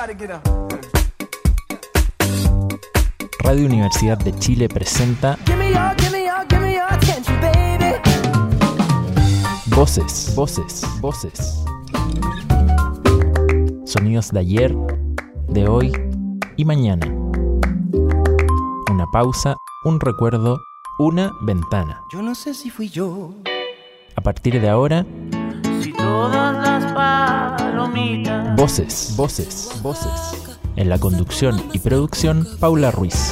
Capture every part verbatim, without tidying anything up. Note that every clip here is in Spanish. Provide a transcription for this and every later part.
Radio Universidad de Chile presenta Voces, voces, voces. Sonidos de ayer, de hoy y mañana. Una pausa, un recuerdo, una ventana. Yo no sé si fui yo. A partir de ahora, si todas las palomitas. Voces, voces, voces. En la conducción y producción, Paula Ruiz.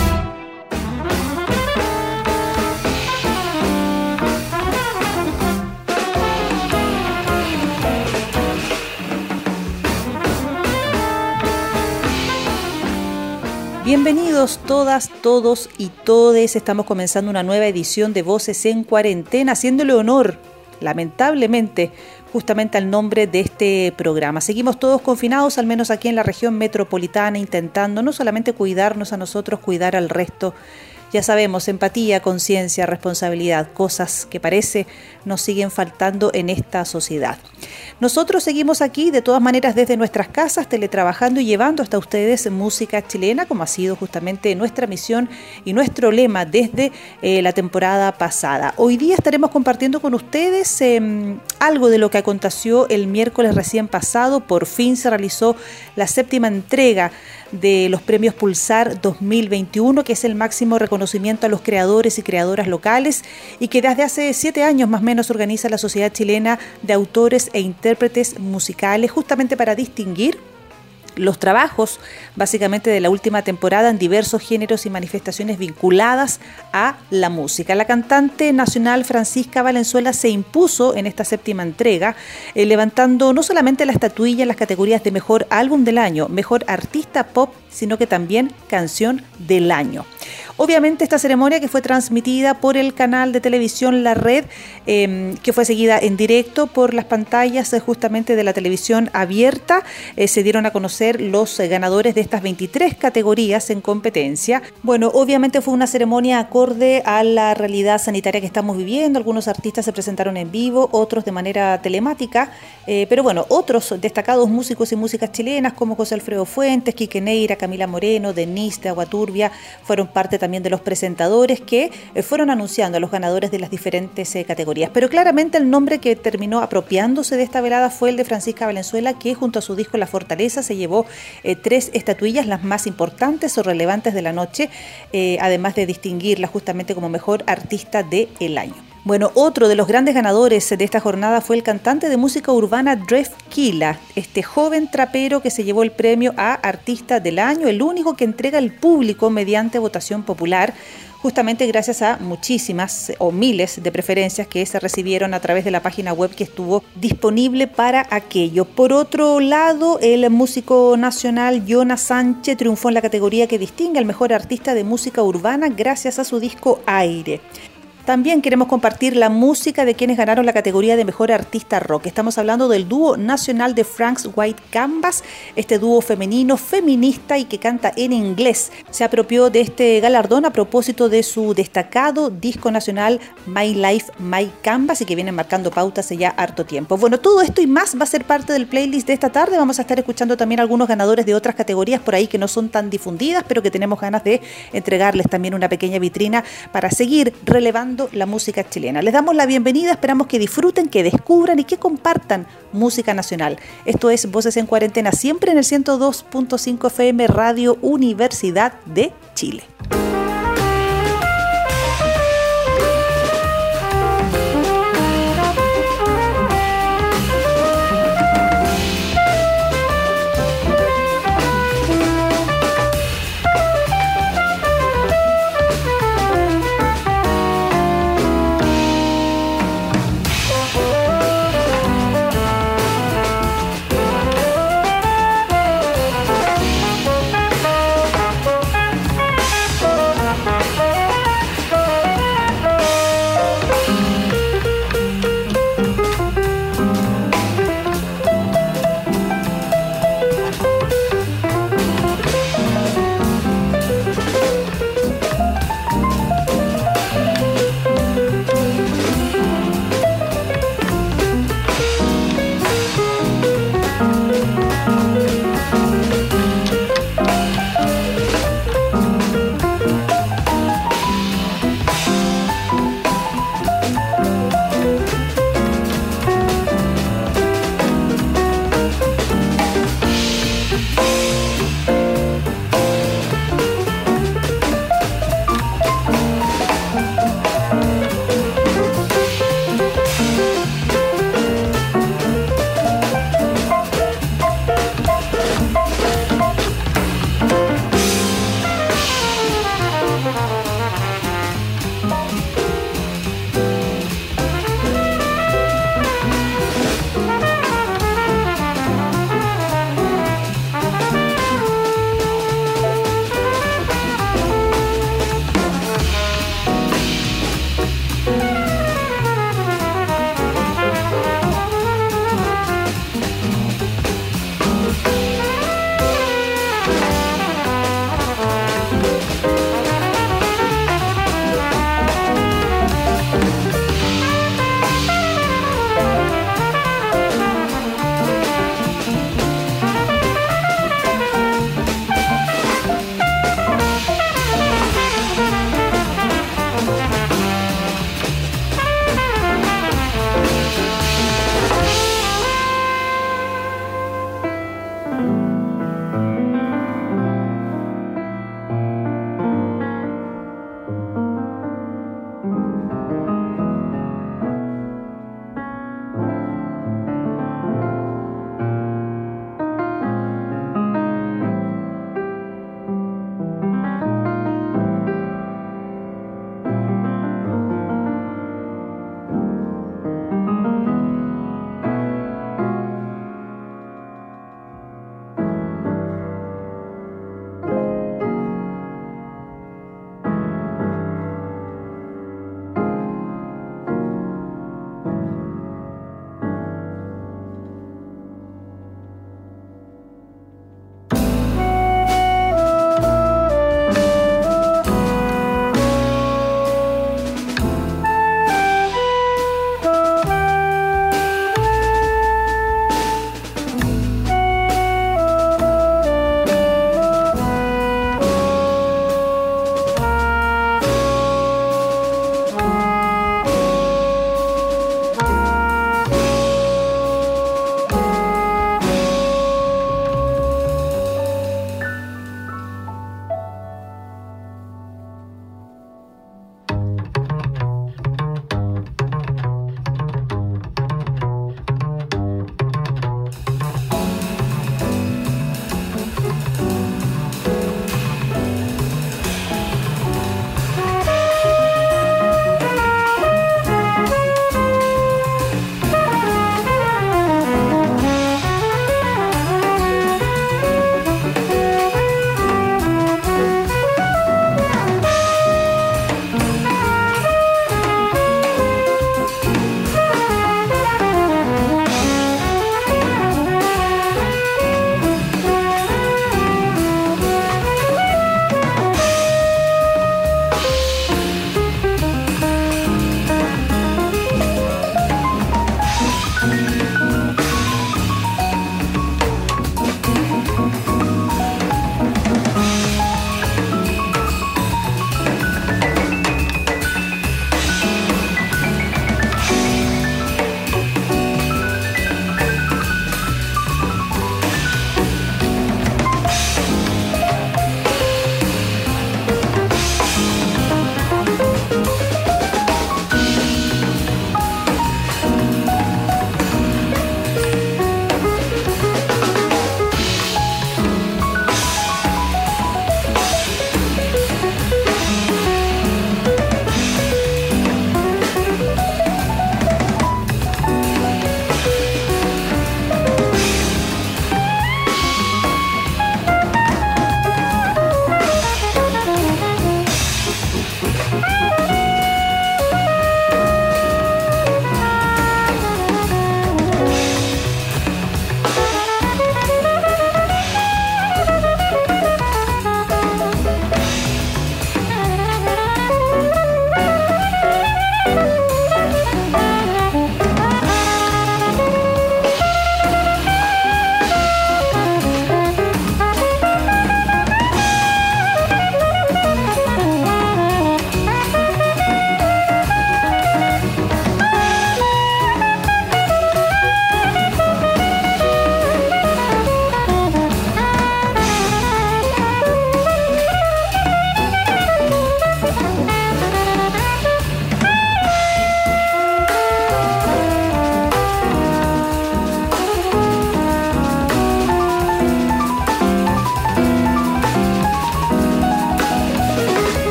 Bienvenidos todas, todos y todes. Estamos comenzando una nueva edición de Voces en Cuarentena, haciéndole honor, lamentablemente, justamente al nombre de este programa. Seguimos todos confinados, al menos aquí en la región metropolitana, intentando no solamente cuidarnos a nosotros, cuidar al resto. Ya sabemos, empatía, conciencia, responsabilidad, cosas que parece nos siguen faltando en esta sociedad. Nosotros seguimos aquí de todas maneras desde nuestras casas, teletrabajando y llevando hasta ustedes música chilena, como ha sido justamente nuestra misión y nuestro lema desde eh, la temporada pasada. Hoy día estaremos compartiendo con ustedes eh, algo de lo que aconteció el miércoles recién pasado. Por fin se realizó la séptima entrega de los premios Pulsar dos mil veintiuno, que es el máximo reconocimiento a los creadores y creadoras locales y que desde hace siete años más o menos organiza la Sociedad Chilena de Autores e Intérpretes Musicales, justamente para distinguir los trabajos básicamente de la última temporada en diversos géneros y manifestaciones vinculadas a la música. La cantante nacional Francisca Valenzuela se impuso en esta séptima entrega, eh, levantando no solamente la estatuilla en las categorías de mejor álbum del año, mejor artista pop, sino que también canción del año. Obviamente esta ceremonia, que fue transmitida por el canal de televisión La Red, eh, que fue seguida en directo por las pantallas eh, justamente de la televisión abierta, eh, se dieron a conocer los eh, ganadores de estas veintitrés categorías en competencia. Bueno, obviamente fue una ceremonia acorde a la realidad sanitaria que estamos viviendo. Algunos artistas se presentaron en vivo, otros de manera telemática, eh, pero bueno, otros destacados músicos y músicas chilenas como José Alfredo Fuentes, Quique Neira, Camila Moreno, Denise de Aguaturbia, fueron parte también también de los presentadores que eh, fueron anunciando a los ganadores de las diferentes eh, categorías. Pero claramente el nombre que terminó apropiándose de esta velada fue el de Francisca Valenzuela, que junto a su disco La Fortaleza se llevó eh, tres estatuillas, las más importantes o relevantes de la noche, eh, además de distinguirla justamente como mejor artista del año. Bueno, otro de los grandes ganadores de esta jornada fue el cantante de música urbana Dref Kila, este joven trapero que se llevó el premio a Artista del Año, el único que entrega el público mediante votación popular, justamente gracias a muchísimas o miles de preferencias que se recibieron a través de la página web que estuvo disponible para aquello. Por otro lado, el músico nacional Jonas Sánchez triunfó en la categoría que distingue al mejor artista de música urbana gracias a su disco Aire. También queremos compartir la música de quienes ganaron la categoría de Mejor Artista Rock. Estamos hablando del dúo nacional de Frank's White Canvas, este dúo femenino, feminista y que canta en inglés. Se apropió de este galardón a propósito de su destacado disco nacional My Life, My Canvas, y que viene marcando pautas hace ya harto tiempo. Bueno, todo esto y más va a ser parte del playlist de esta tarde. Vamos a estar escuchando también algunos ganadores de otras categorías por ahí que no son tan difundidas, pero que tenemos ganas de entregarles también una pequeña vitrina para seguir relevando la música chilena. Les damos la bienvenida, esperamos que disfruten, que descubran y que compartan música nacional. Esto es Voces en Cuarentena, siempre en el ciento dos punto cinco F M Radio Universidad de Chile.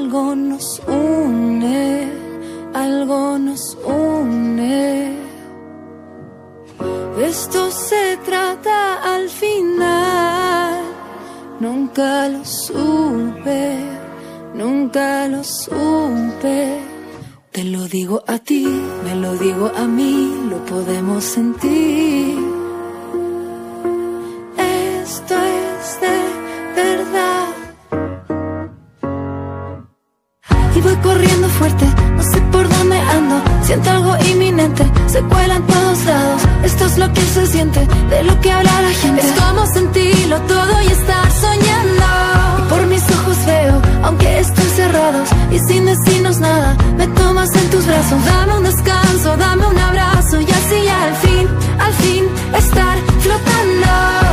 algo nos une, algo nos une. De esto se trata al final. Nunca lo supe, nunca lo supe. Te lo digo a ti, me lo digo a mí, lo podemos sentir. Esto es de verdad. Y voy corriendo fuerte, no sé por dónde ando. Siento algo inminente, se cuela en todos lados. Esto es lo que se siente, de lo que habla la gente. Es como sentirlo todo y estar soñando. Y por mis ojos veo, aunque estén cerrados y sin decirnos nada, me tomas en tus brazos. Dame un descanso, dame un abrazo y así al fin, al fin estar flotando.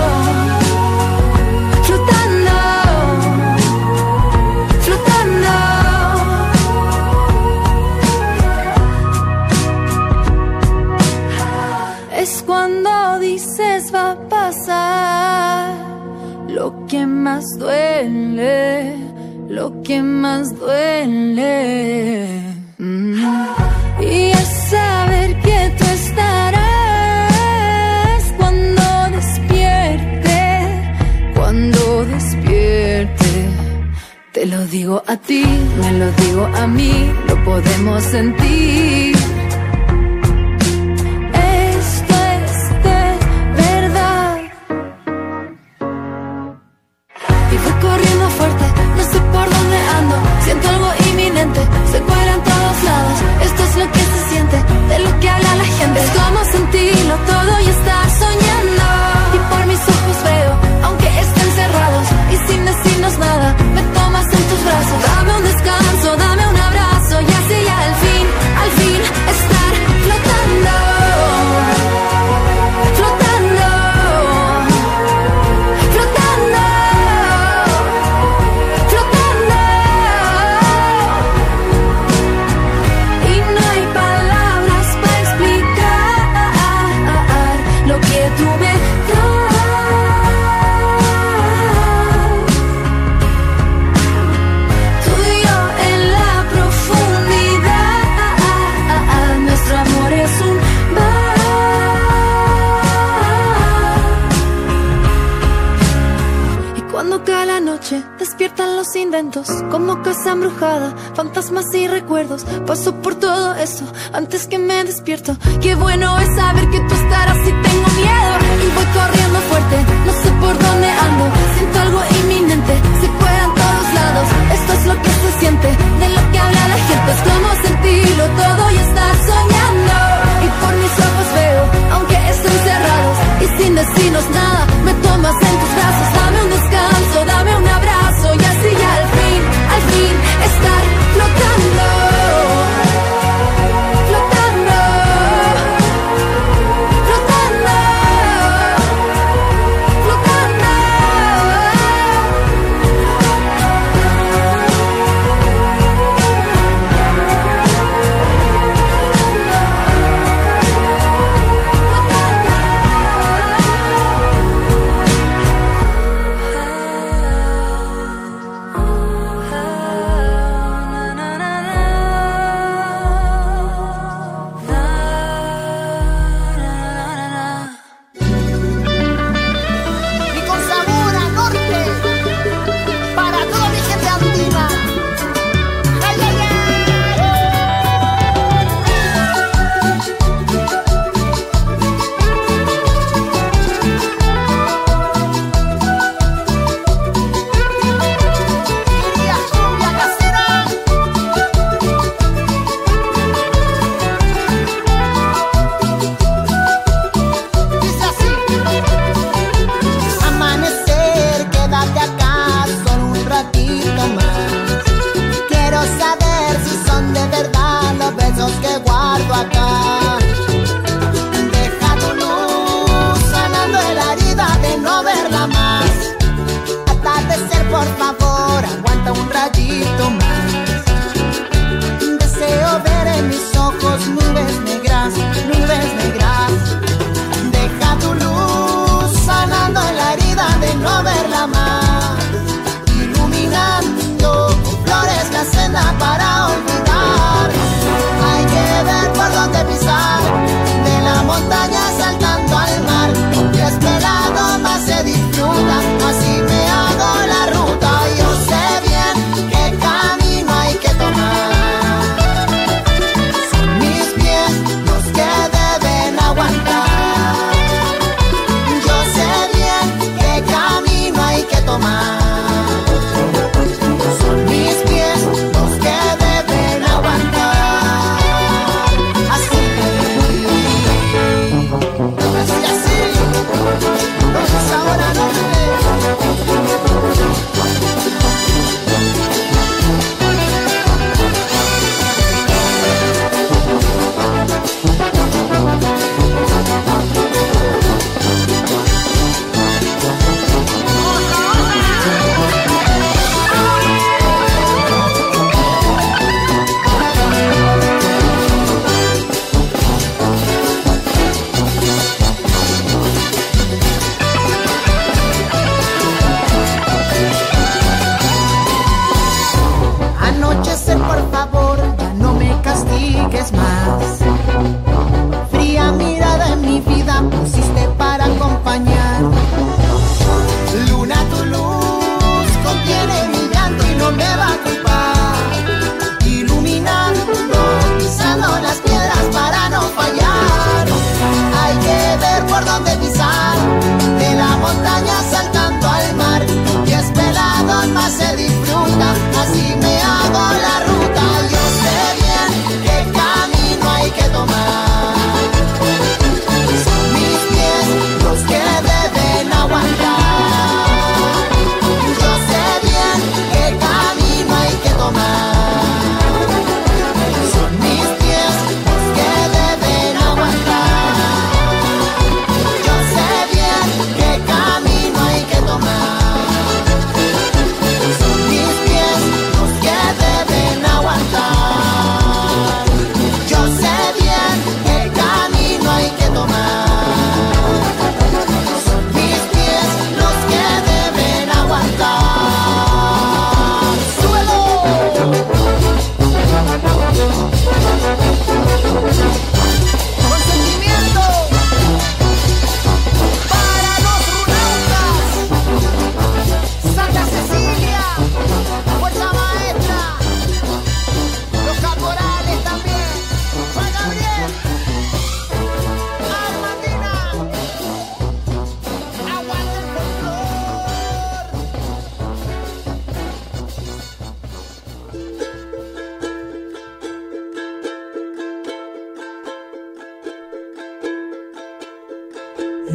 Flotando, flotando. Es cuando dices va a pasar lo que más duele, lo que más duele. Mm. Y es saber que tú estarás cuando despierte, cuando despierte. Te lo digo a ti, me lo digo a mí, lo podemos sentir. Corriendo fuerte, no sé por dónde ando. Siento algo inminente, se cuela en todos lados. Esto es lo que se siente, de lo que habla la gente. Es como sentirlo todo y estar soñando. Y por mis ojos veo, aunque estén cerrados y sin decirnos nada, me tomas en tus brazos. Dame un descanso, dame un abrazo y así al fin, al fin estar flotando. Flotando, flotando. Tú me das. Tú y yo en la profundidad. Nuestro amor es un mar. Y cuando cae la noche, despiertan los inventos. Como casa embrujada, fantasmas y recuerdos. Paso por todo eso antes que me despierto. Qué bueno es saber que tú estarás si tengo miedo. Y voy corriendo fuerte, no sé por dónde ando. Siento algo inminente, se cuela en todos lados. Esto es lo que se siente, de lo que habla la gente. Es como sentirlo todo y estar soñando. Y por mis ojos veo, aunque estén cerrados y sin decirnos nada, me tomas en tus brazos. Dame un descanso, dame un abrazo y así ya al fin, al fin estar flotando. Flotando, flotando, flotando.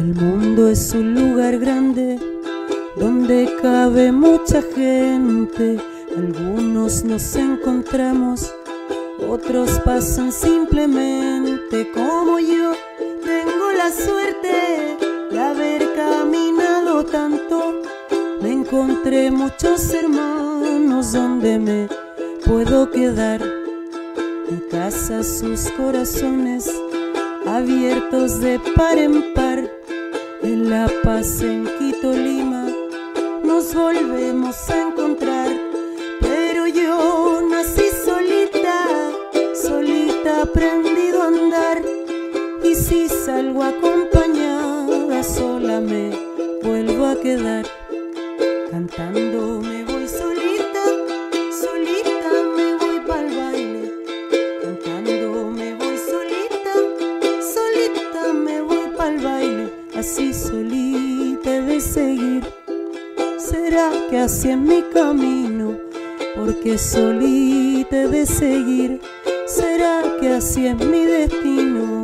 El mundo es un lugar grande donde cabe mucha gente. Algunos nos encontramos, otros pasan simplemente. Como yo tengo la suerte de haber caminado tanto, me encontré muchos hermanos donde me puedo quedar. En casa sus corazones abiertos de par en par. En La Paz, en Quito, Lima, nos volvemos a encontrar. Pero yo nací solita, solita aprendido a andar. Y si salgo acompañada, sola me vuelvo a quedar. Cantando me voy solita, solita me voy pa'l baile. Cantando me voy solita, solita me voy pa'l baile. Así solita he de seguir. ¿Será que así es mi camino? Porque solita he de seguir. ¿Será que así es mi destino?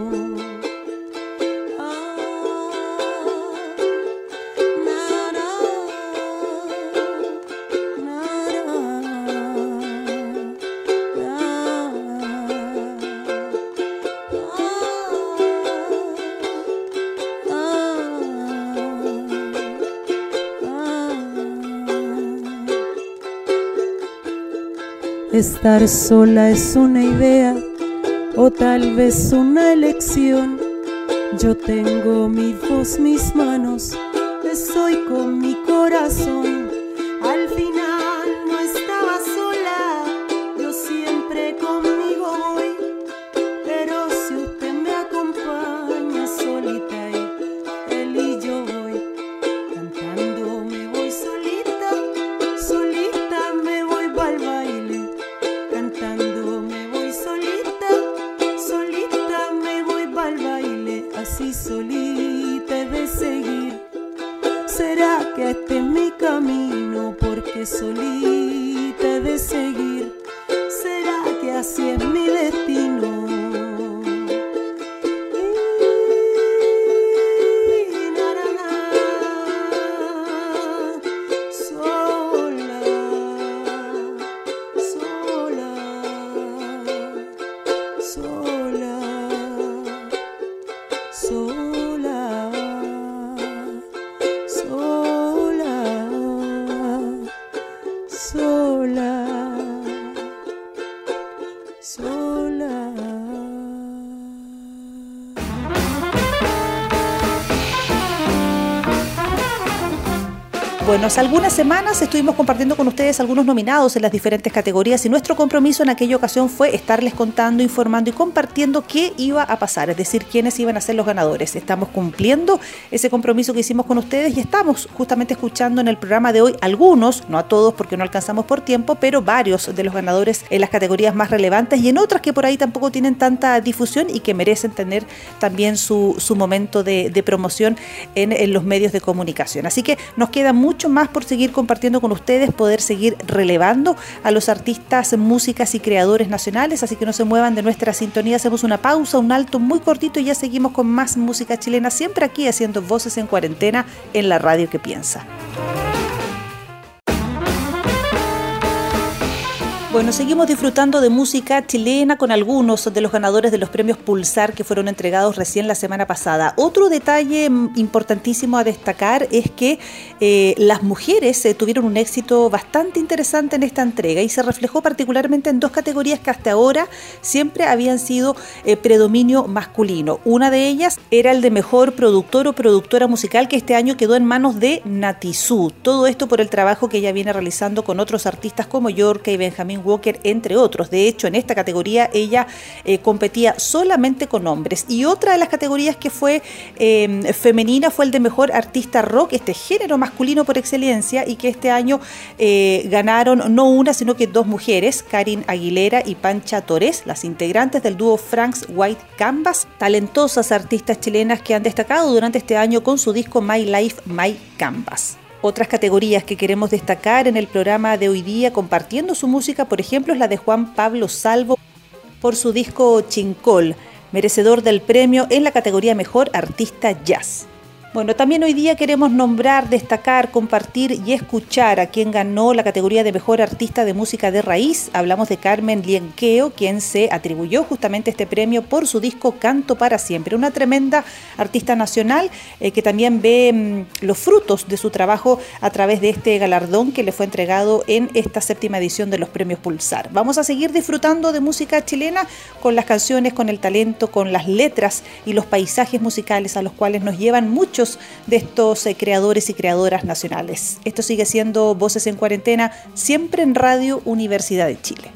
Estar sola es una idea o tal vez una elección. Yo tengo mi voz, mis manos, estoy con mi corazón. Al final no estaba sola, yo siempre conmigo voy. Pero si usted me acompaña solita y él y yo voy. Cantando me voy solita, solita me voy pa'l baile. Cantando me voy solita, solita me voy pa'l baile. Así solita he de seguir. ¿Será que este es mi camino? Porque solita he de seguir. ¿Será que así es mi destino? Bueno, hace algunas semanas estuvimos compartiendo con ustedes algunos nominados en las diferentes categorías y nuestro compromiso en aquella ocasión fue estarles contando, informando y compartiendo qué iba a pasar, es decir, quiénes iban a ser los ganadores. Estamos cumpliendo ese compromiso que hicimos con ustedes y estamos justamente escuchando en el programa de hoy algunos, no a todos porque no alcanzamos por tiempo, pero varios de los ganadores en las categorías más relevantes y en otras que por ahí tampoco tienen tanta difusión y que merecen tener también su, su momento de, de promoción en, en los medios de comunicación. Así que nos queda mucho más por seguir compartiendo con ustedes, poder seguir relevando a los artistas, músicas y creadores nacionales, así que no se muevan de nuestra sintonía. Hacemos una pausa, un alto muy cortito y ya seguimos con más música chilena, siempre aquí haciendo Voces en Cuarentena en la radio que piensa. Bueno, seguimos disfrutando de música chilena con algunos de los ganadores de los premios Pulsar que fueron entregados recién la semana pasada. Otro detalle importantísimo a destacar es que eh, las mujeres eh, tuvieron un éxito bastante interesante en esta entrega y se reflejó particularmente en dos categorías que hasta ahora siempre habían sido eh, predominio masculino. Una de ellas era el de mejor productor o productora musical, que este año quedó en manos de Natizú. Todo esto por el trabajo que ella viene realizando con otros artistas como Yorka y Benjamín Walker, entre otros. De hecho, en esta categoría ella eh, competía solamente con hombres. Y otra de las categorías que fue eh, femenina fue el de mejor artista rock, este género masculino por excelencia, y que este año eh, ganaron no una, sino que dos mujeres, Karin Aguilera y Pancha Torres, las integrantes del dúo Frank's White Canvas, talentosas artistas chilenas que han destacado durante este año con su disco My Life, My Canvas. Otras categorías que queremos destacar en el programa de hoy día compartiendo su música, por ejemplo, es la de Juan Pablo Salvo por su disco Chincol. merecedor del premio en la categoría Mejor Artista Jazz. Bueno, también hoy día queremos nombrar, destacar, compartir y escuchar a quien ganó la categoría de Mejor Artista de Música de Raíz. Hablamos de Carmen Lienqueo, quien se atribuyó justamente este premio por su disco Canto para Siempre. Una tremenda artista nacional eh, que también ve mmm, los frutos de su trabajo a través de este galardón que le fue entregado en esta séptima edición de los Premios Pulsar. Vamos a seguir disfrutando de música chilena con las canciones, con el talento, con las letras y los paisajes musicales a los cuales nos llevan muchos de estos eh, creadores y creadoras nacionales. Esto sigue siendo Voces en Cuarentena, siempre en Radio Universidad de Chile.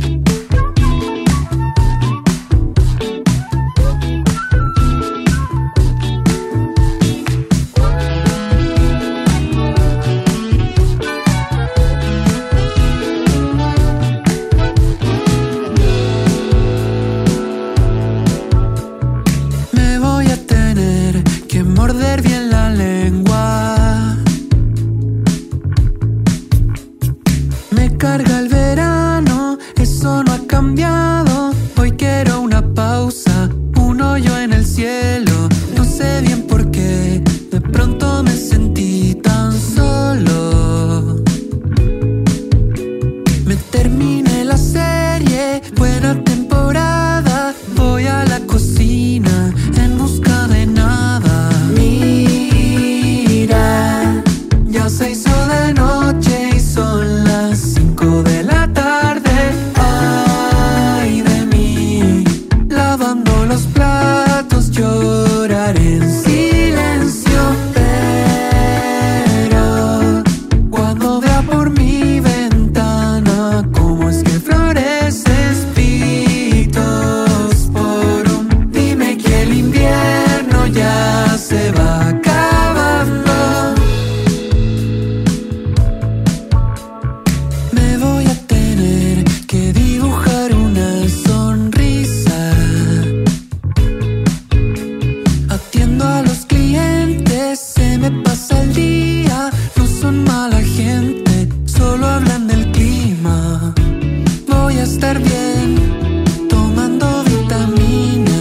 Morder bien la lengua. Me carga el verano, eso no ha cambiado. Hoy quiero una pausa, un hoyo en el cielo. No sé bien por qué, de pronto me sentí tan solo. Me terminé la serie, buena temporada. Voy a la cocina en busca de nada. Mira, ya se hizo de noche y son las cinco de la tarde. Ay de mí, lavando los platos, lloraré en silencio. Pero cuando vea por mi ventana cómo es que floreces pitos por un, dime que el invierno ya se va acabando. Me voy a tener que dibujar una sonrisa. Atiendo a los clientes, se me pasa el día. No son mala gente, solo hablan del clima. Voy a estar bien, tomando vitaminas.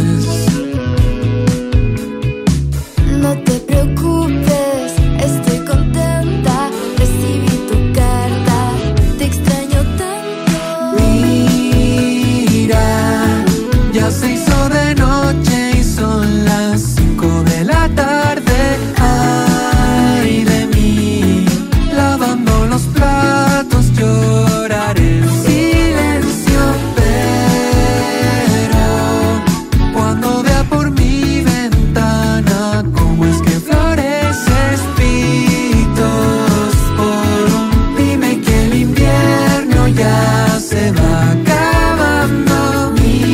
No te preocupes, estoy contenta. Recibí tu carta, te extraño tanto. Mira, ya se hizo de noche y son las cinco de la tarde. Ay de mí, lavando los platos, lloraré en silencio. Pero cuando vea por mi ventana cómo es que floreces pitos por un, dime que el invierno ya se va acabando.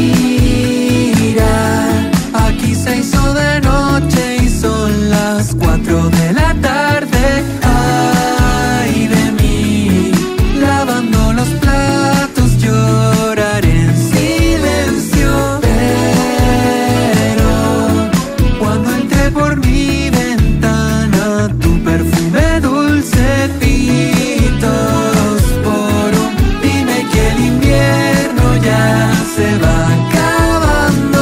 Mira, aquí se hizo de noche y son las cuatro de la tarde. Ay de mí, lavando los platos, lloraré en silencio. Pero cuando entré por mi ventana, tu perfume dulce pitos por un, dime que el invierno ya se va acabando.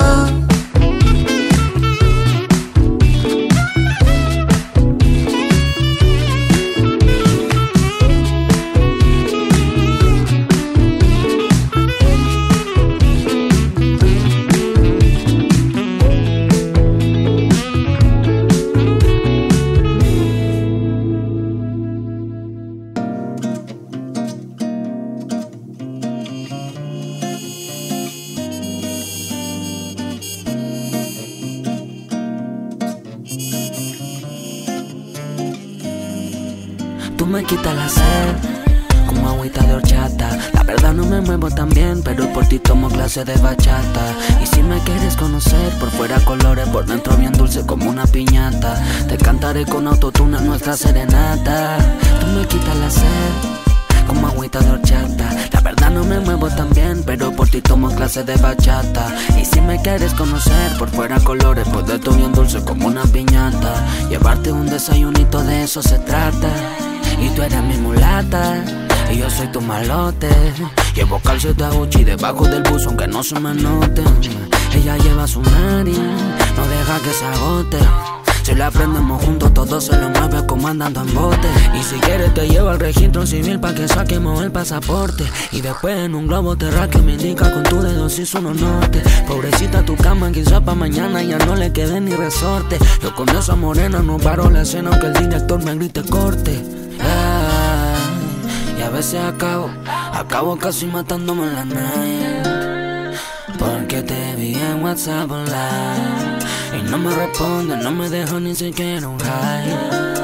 Tú me quitas la sed como agüita de horchata. La verdad no me muevo tan bien, pero por ti tomo clase de bachata. Y si me quieres conocer, por fuera colores, por dentro bien dulce como una piñata. Te cantaré con autotune nuestra serenata. Tú me quitas la sed como agüita de horchata. La verdad no me muevo tan bien, pero por ti tomo clase de bachata. Y si me quieres conocer, por fuera colores, por dentro bien dulce como una piñata. Llevarte un desayunito, de eso se trata. Y tú eres mi mulata y yo soy tu malote. Llevo calcio de Gucci debajo del buzo aunque no se me note. Ella lleva su nariz, no deja que se agote. Si la prendemos juntos, todo se lo mueve como andando en bote. Y si quieres te llevo al registro civil pa' que saquemos el pasaporte. Y después en un globo terráqueo me indica con tu dedo si su norte. Pobrecita tu cama, quizás pa' mañana ya no le quede ni resorte. Yo con esa morena no paro la escena aunque el director me grite corte. Ay, y a veces acabo, acabo casi matándome en la night. Porque te vi en WhatsApp online y no me responde, no me dejo ni siquiera un high.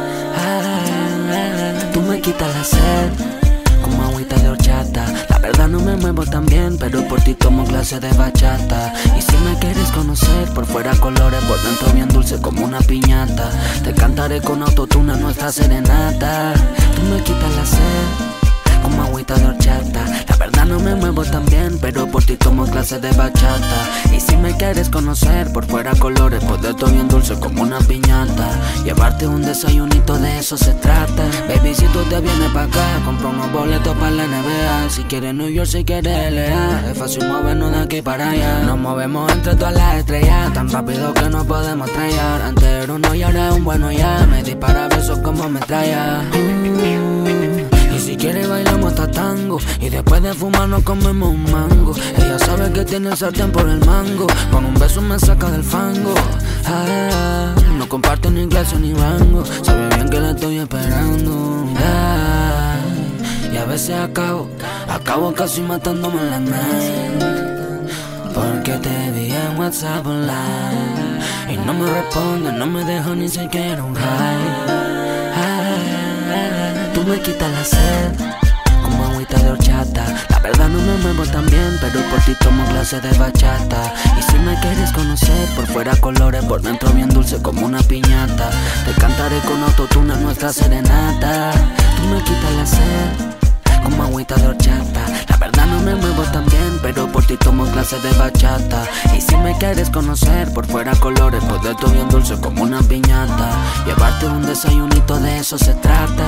Ah, tú me quitas la sed como agüita de horchata. La verdad no me muevo tan bien, pero por ti tomo clase de bachata. Y si me quieres conocer, por fuera colores, por dentro bien dulce como una piñata. Te cantaré con autotune nuestra serenata. Tú me quitas la sed como agüita de horchata. La verdad no me muevo tan bien, pero por ti tomo clases de bachata. Y si me quieres conocer, por fuera colores, por dentro bien dulce como una piñata. Llevarte un desayunito, de eso se trata. Baby, si tú te vienes pa' acá, compro unos boletos pa' la N B A. Si quieres New York, si quieres L A, es fácil movernos de aquí para allá. Nos movemos entre todas las estrellas, tan rápido que no podemos estrellar. Antes era uno y ahora es un bueno ya. Me dispara besos como metralla. Y si quieres bailamos hasta tango, y después de fumar nos comemos un mango. Ella sabe que tiene el sartén por el mango, con un beso me saca del fango. Ah, no comparte ni clase ni rango, sabe bien que la estoy esperando. Ah, y a veces acabo, acabo casi matándome en la night. Porque te vi en WhatsApp online y no me responde, no me dejo ni siquiera un high. Tú me quitas la sed como agüita de horchata. La verdad no me muevo tan bien, pero por ti tomo clase de bachata. Y si me quieres conocer, por fuera colores, por dentro bien dulce como una piñata. Te cantaré con autotune nuestra serenata. Tú me quitas la sed como agüita de horchata. La verdad no me muevo tan bien, pero por ti tomo clases de bachata. Y si me quieres conocer, por fuera colores, por dentro bien dulce como una piñata. Llevarte un desayunito, de eso se trata.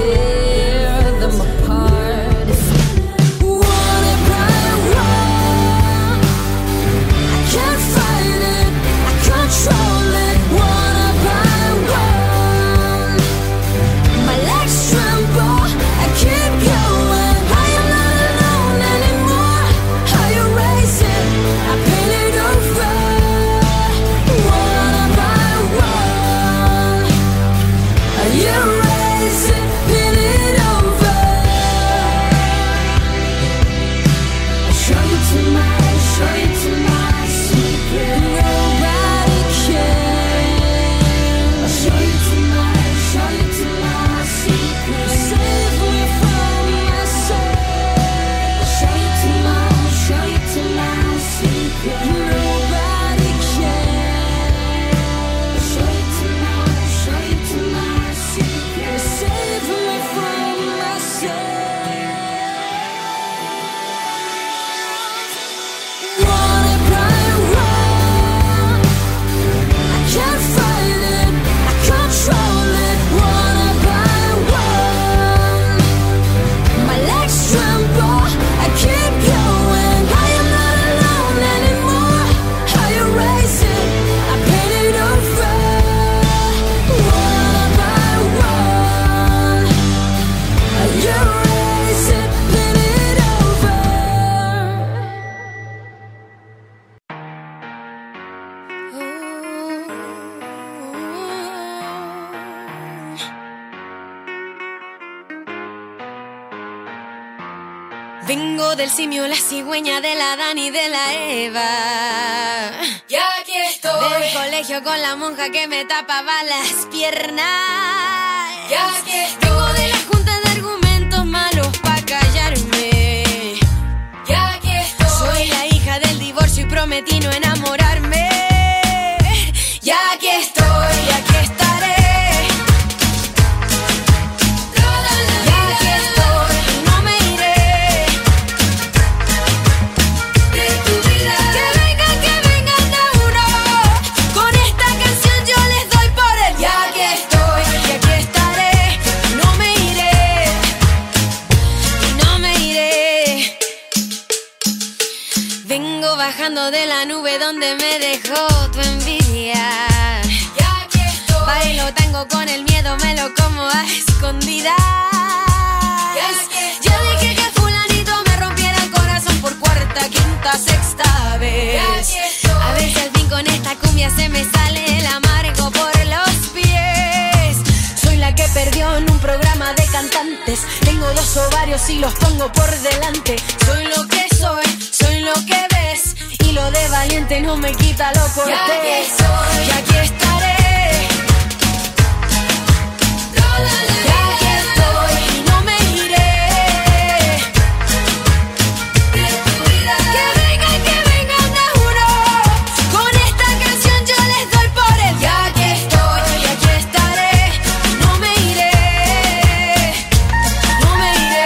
Wanna cry, Vengo del simio, la cigüeña, de la Dani y de la Eva. Y aquí estoy. Del colegio con la monja que me tapaba las piernas. Y aquí estoy. Vengo de la junta de argumentos malos pa' callarme. Y aquí estoy. Soy la hija del divorcio y prometí no enamorarme. Y aquí estoy, y aquí estaré. Bajando de la nube donde me dejó tu envidia. Ya que estoy. Bailo tango con el miedo, me lo como a escondidas. Ya que yo dije que fulanito me rompiera el corazón por cuarta, quinta, sexta vez. Ya que estoy. A veces al fin con esta cumbia se me sale el amargo por los pies. Soy la que perdió en un programa de cantantes. Tengo dos ovarios y los pongo por delante. Soy lo que soy, soy lo que ves. Y lo de valiente no me quita lo cortés. Ya que soy, ya que estaré. Ya que estoy y no me iré. Que vengan, que vengan de juro. Con esta canción yo les doy por el. Ya que estoy, ya que estaré. No me iré. No me iré.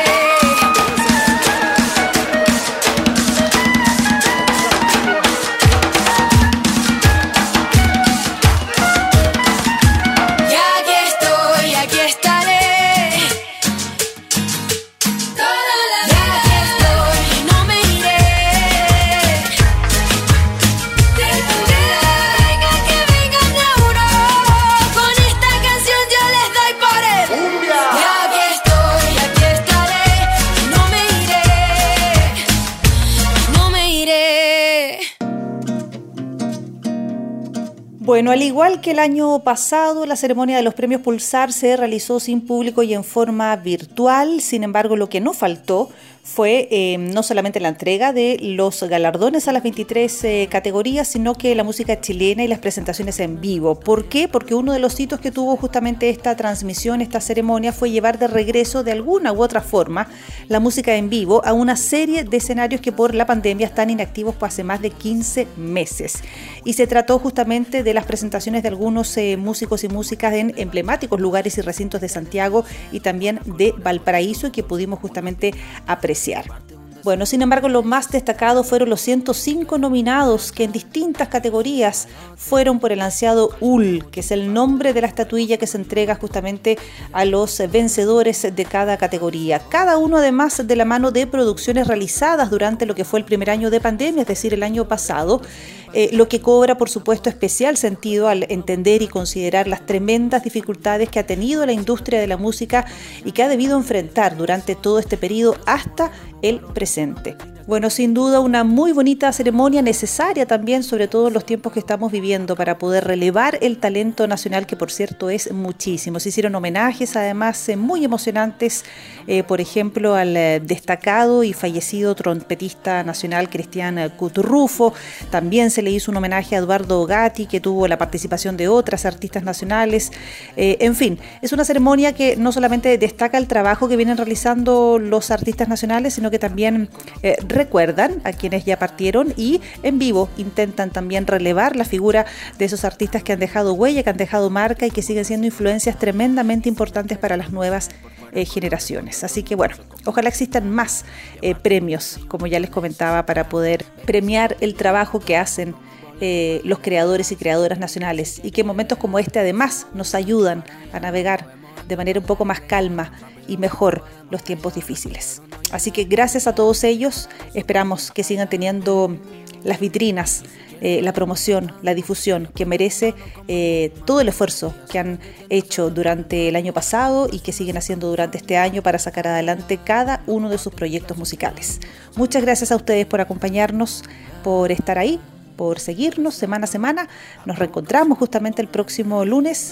Bueno, al igual que el año pasado, la ceremonia de los premios Pulsar se realizó sin público y en forma virtual. Sin embargo, lo que no faltó fue eh, no solamente la entrega de los galardones a las veintitrés eh, categorías, sino que la música chilena y las presentaciones en vivo. ¿Por qué? Porque uno de los hitos que tuvo justamente esta transmisión, esta ceremonia, fue llevar de regreso de alguna u otra forma la música en vivo a una serie de escenarios que por la pandemia están inactivos por hace más de quince meses. Y se trató justamente de las presentaciones de algunos eh, músicos y músicas en emblemáticos lugares y recintos de Santiago y también de Valparaíso, que pudimos justamente apreciar. Bueno, sin embargo, lo más destacado fueron los ciento cinco nominados que en distintas categorías fueron por el ansiado U L, que es el nombre de la estatuilla que se entrega justamente a los vencedores de cada categoría. Cada uno además de la mano de producciones realizadas durante lo que fue el primer año de pandemia, es decir, el año pasado, eh, lo que cobra, por supuesto, especial sentido al entender y considerar las tremendas dificultades que ha tenido la industria de la música y que ha debido enfrentar durante todo este periodo hasta el presente. Bueno, sin duda una muy bonita ceremonia, necesaria también, sobre todo en los tiempos que estamos viviendo, para poder relevar el talento nacional, que por cierto es muchísimo. Se hicieron homenajes además eh, muy emocionantes, eh, por ejemplo al eh, destacado y fallecido trompetista nacional Cristian Cuturrufo. También se le hizo un homenaje a Eduardo Gatti, que tuvo la participación de otras artistas nacionales. Eh, en fin, es una ceremonia que no solamente destaca el trabajo que vienen realizando los artistas nacionales, sino que también eh, recuerdan a quienes ya partieron y en vivo intentan también relevar la figura de esos artistas que han dejado huella, que han dejado marca y que siguen siendo influencias tremendamente importantes para las nuevas eh, generaciones. Así que bueno, ojalá existan más eh, premios, como ya les comentaba, para poder premiar el trabajo que hacen eh, los creadores y creadoras nacionales, y que en momentos como este además nos ayudan a navegar de manera un poco más calma y mejor los tiempos difíciles. Así que gracias a todos ellos, esperamos que sigan teniendo las vitrinas, eh, la promoción, la difusión que merece eh, todo el esfuerzo que han hecho durante el año pasado y que siguen haciendo durante este año para sacar adelante cada uno de sus proyectos musicales. Muchas gracias a ustedes por acompañarnos, por estar ahí, por seguirnos semana a semana. Nos reencontramos justamente el próximo lunes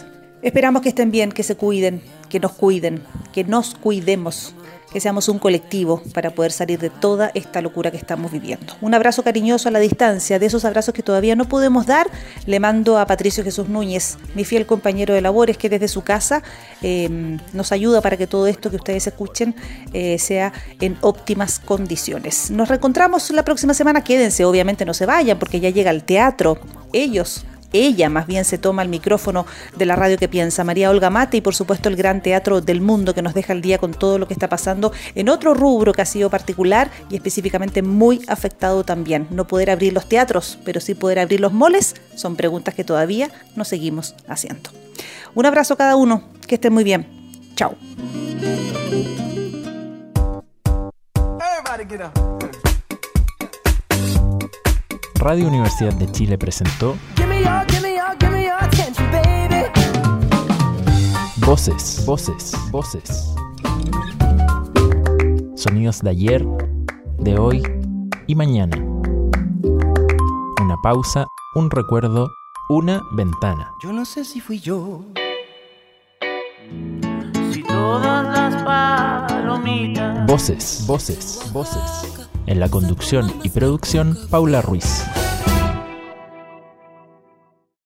Esperamos que estén bien, que se cuiden, que nos cuiden, que nos cuidemos, que seamos un colectivo para poder salir de toda esta locura que estamos viviendo. Un abrazo cariñoso a la distancia, de esos abrazos que todavía no podemos dar, le mando a Patricio Jesús Núñez, mi fiel compañero de labores, que desde su casa eh, nos ayuda para que todo esto que ustedes escuchen eh, sea en óptimas condiciones. Nos reencontramos la próxima semana, quédense, obviamente no se vayan porque ya llega el teatro, ellos... Ella más bien se toma el micrófono de la radio que piensa, María Olga Mate, y por supuesto el Gran Teatro del Mundo, que nos deja el día con todo lo que está pasando en otro rubro que ha sido particular y específicamente muy afectado también. No poder abrir los teatros, pero sí poder abrir los moles, son preguntas que todavía nos seguimos haciendo. Un abrazo a cada uno, que estén muy bien. Chao. Radio Universidad de Chile presentó Voces, voces, voces. Sonidos de ayer, de hoy y mañana. Una pausa, un recuerdo, una ventana. Yo no sé si fui yo. Si todas las palomitas. Voces, voces, voces. En la conducción y producción, Paula Ruiz.